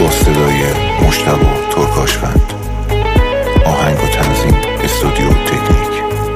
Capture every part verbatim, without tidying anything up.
با صدای مجتبی ترکاشفند. آهنگ و تنظیم استودیو تکنیک.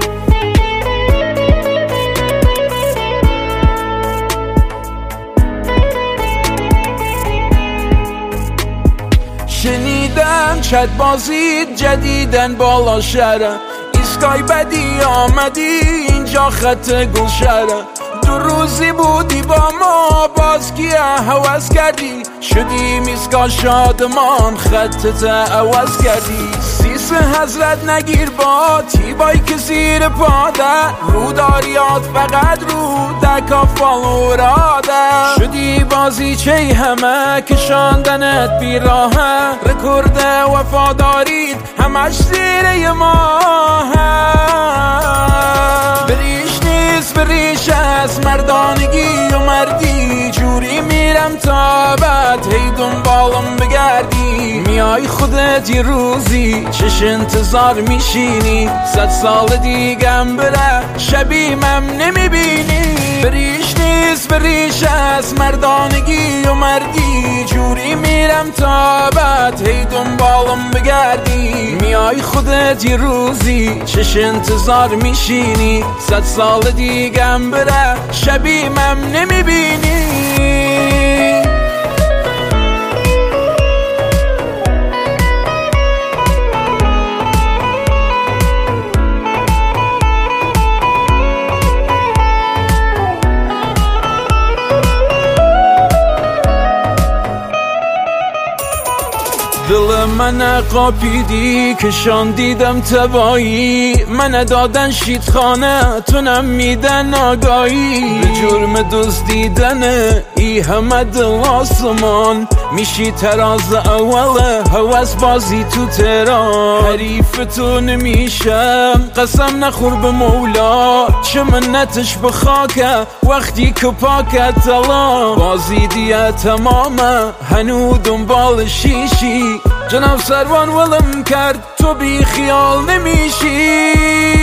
شنیدم چت بازی جدیدن بالا شهره، ایسکای بدی آمدی اینجا خط گلشهره. دو روزی بودی با ما باز کیه هوس کردی، شدی میسکا شادمان خطت عوض کردی. سیس حضرت نگیر با تیبایی که زیر پاده، رو داریات فقط رو دکا فالوراده. شدی بازی چه همه کشاندنت بیراهه، رکورد وفادارید همش زیر ماهه. بریش نیست بریش از مردانگی و مردی، جوری میرم تا بعد هی دنبالم بگردی. میای خودت یه روزی چش انتظار میشینی، صد سال دیگم بره شبیمم نمیبینی. بریش نیست بریش از مردانگی و مردی، جوری میرم تا بعد هی دنبالم بگردی. میای خودت یه روزی چش انتظار میشینی، صد سال دیگم بره شبیمم نمیبینی. دل من قاپیدی کشان دیدم تبایی، من دادن شید خانه تونم میدن آگاهی. به جرم دزدیدن ای همه دل آسمان، میشی تراز اول هوس بازی تو تهران. حریف تو نمیشم قسم نخور به مولا، چه منتش به خاکه وقتی که پاکت الان. بازی دیگه تمامه هنو دنبال شیشی، جناب سروان ولم کرد تو بی خیال نمیشی.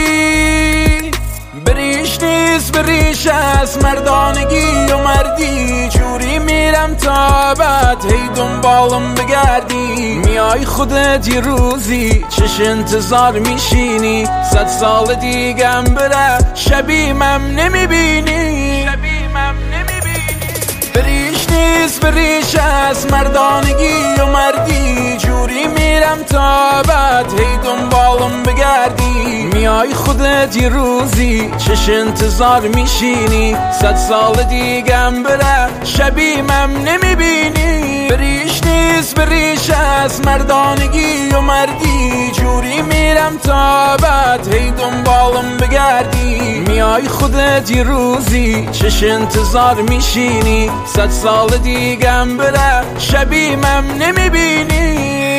بریش نیست بریش از مردانگی و مردی، جوری میرم تا بعد هی دنبالم بگردی. میای خودت یه روزی چش انتظار میشینی، صد سال دیگم بره شبیمم نمیبینی. شبیمم نمیبینی. بریش نیست بریش از مردانگی و مردی، جوری میرم تا بعد هی دنبالم بگردی. میای خودت یه روزی چش انتظار میشینی، صد سال دیگم بره شبیمم نمیبینی. بریش نیست بریش از مردانگی و مردی، جوری میرم تا بعد هی دنبالم بگردی. میای خودت یه روزی چش انتظار میشینی، صد سال دیگم بره شبیمم نمیبینی.